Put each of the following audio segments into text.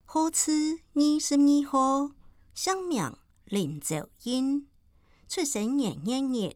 好似22號，姓名林兆英，出生年1月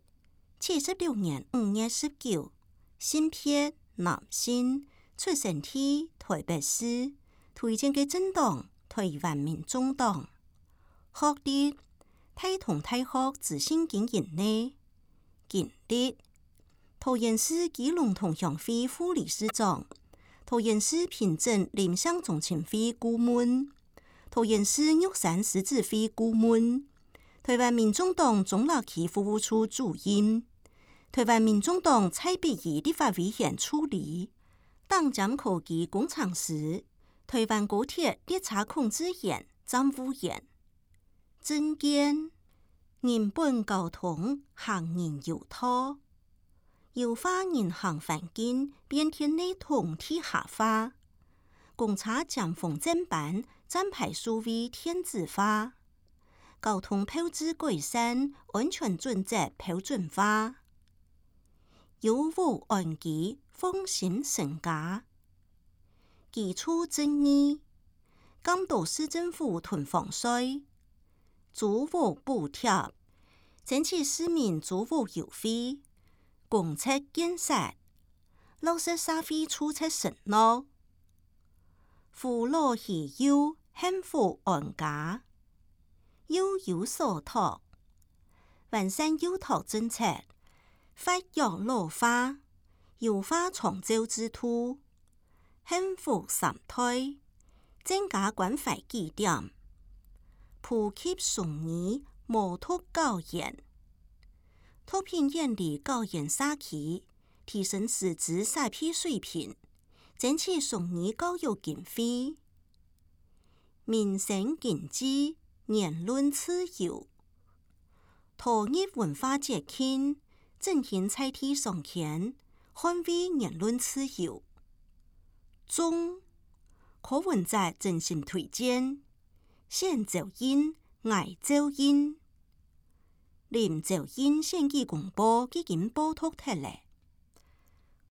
，76年5月19，性別男性，出生地台北市，推薦嘅政黨台灣民眾黨，學歷大同大學資訊經營呢，經歷桃園市基隆同鄉會副理事長。桃園市平鎮林鄉中心會顧問，桃園市玉山獅子會顧問，台灣民眾黨中壢區服務處主任，台灣民眾黨蔡碧儀立法委員助理，黨檢科技工程師，台灣高鐵列車控制員站務員，政見人本交通行人有道，優化人行環境，變天內統體下化，公車站風正版站牌數位電子化，交通標誌改善，安全準則標準化，有無安基放心成家，基礎正義，監督市政府囤房稅，租屋補貼，爭取市民租屋優惠。公廁建設，落實社會促進承諾，扶老攜幼，幸福安家，幼有所託，完善幼托政策，發育老化，優化長照制度，幸福3胎，增加關懷據點，普及崇義無托教研。脫貧遠離教研社區，提升師資審批水平，爭取崇義教育經費，民生經濟，言論自由，統一文化節慶，振興在地創建，捍衛言論自由。中柯文哲真心推薦，選趙英，愛趙英。林兆英選舉公報已經報讀出來。